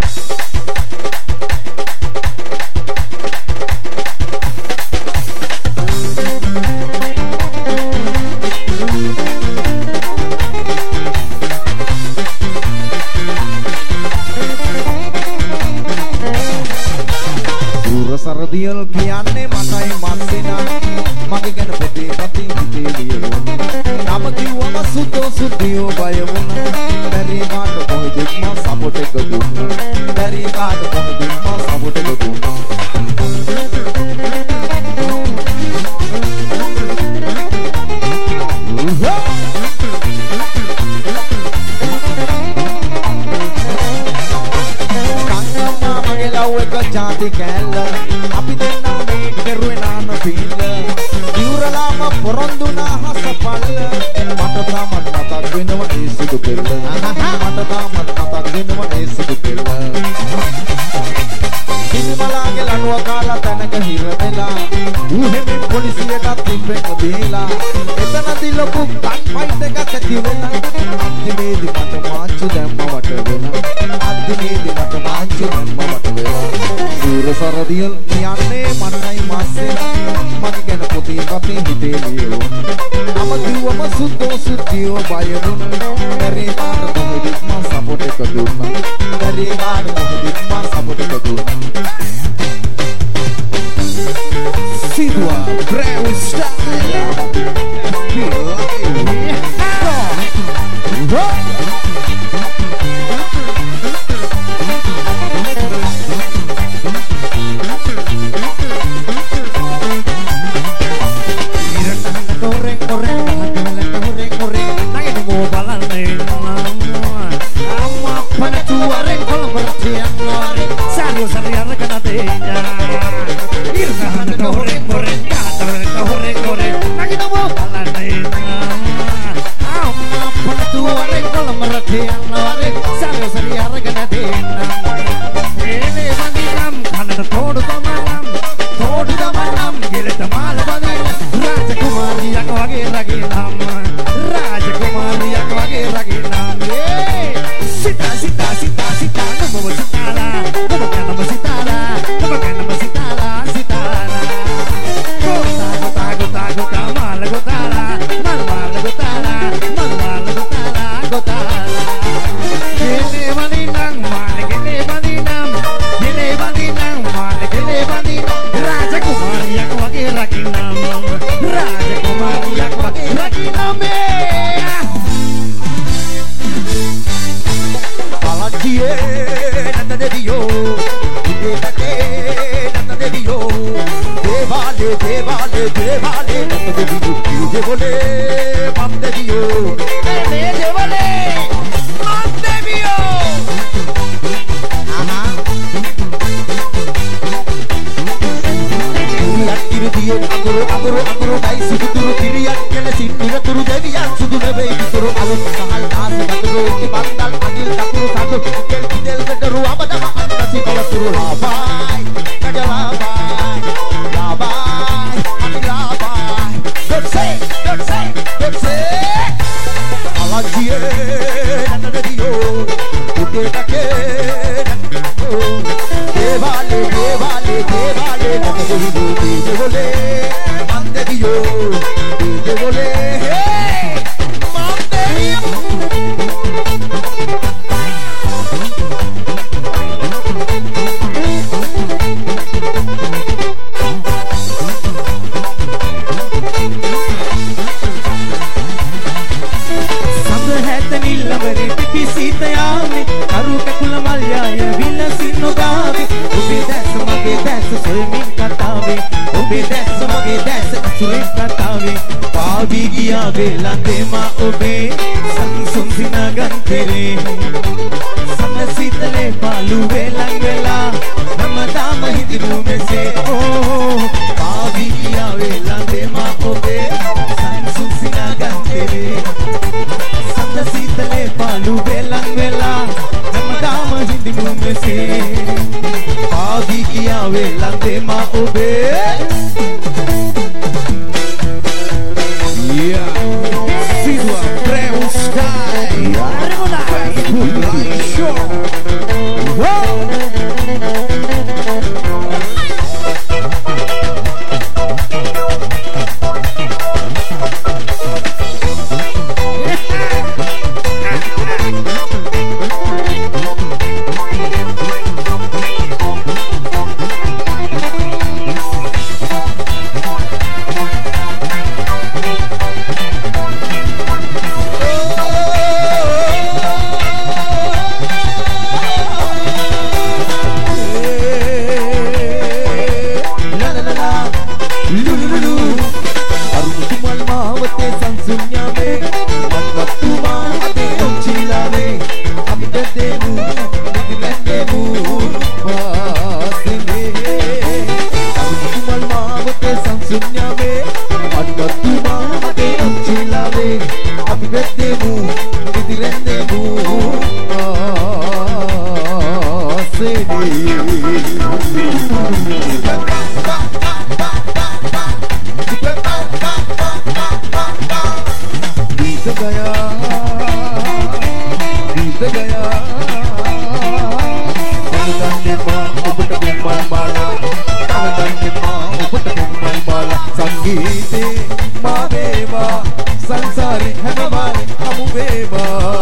සරදියල් කියන්නේ මටයි මස්සෙනා මගේ ගැන පොතේ පතින් හිතේ ලියවුණා නම කිව්වම සුද්ධෝ සුද්ධියෝ බය වුණා බැරි කාට කොහෙදත් මා සපෝට් එක දුන්නා බැරි කාට කොහෙදත් මා සපෝට් එක දුන්නා කංගම්මා මගේ ලව් එක ජාති කැල්ල අපි දෙන්නා මේ කෙරුවේ නාන පිල්ල ඉවරලාම පොරොන්දුනා හසපල්ල මට තාමත් මතක් වෙනවා ඒ සුදු පෙල්ල මට තාමත් මතක් වෙනවා ඒ සුදු පෙල්ල කිසිමලාගේ ලනුව කාලා තැනක හිර වෙලා ඌහෙමින් පොලිසියටත් තිබ්බෙක දීලා එතනදී ලොකු ගන් ෆයිට් එකක් ඇති වෙලා අන්තිමේදී මට මාංචු දැම්ම වට වෙලා අන්තිමේදී මට මාංචු දැම්ම වට වෙලා සූර සරදියල් කියන්නේ මටයි මස්සෙලා මගේ ගැන පොතේ කපේ හිතේ ලියවුණා නම කිව්වම සුද්ධෝ සුද්ධියෝ බය වුණා බැරි කාට කොහෙදත් මා සපෝට් එක දුන්නා බැරි කාට කොහෙදත් මා සපෝට් එක දුන්නා Sidua Breu Style Whoa! සේනේ गीत गया अवदान्य माँ उपट बिम्बल बाला अवदान्य माँ उपट बिम्बल बाला संगीते माँ देवा संसारी है हमारे हम बेवा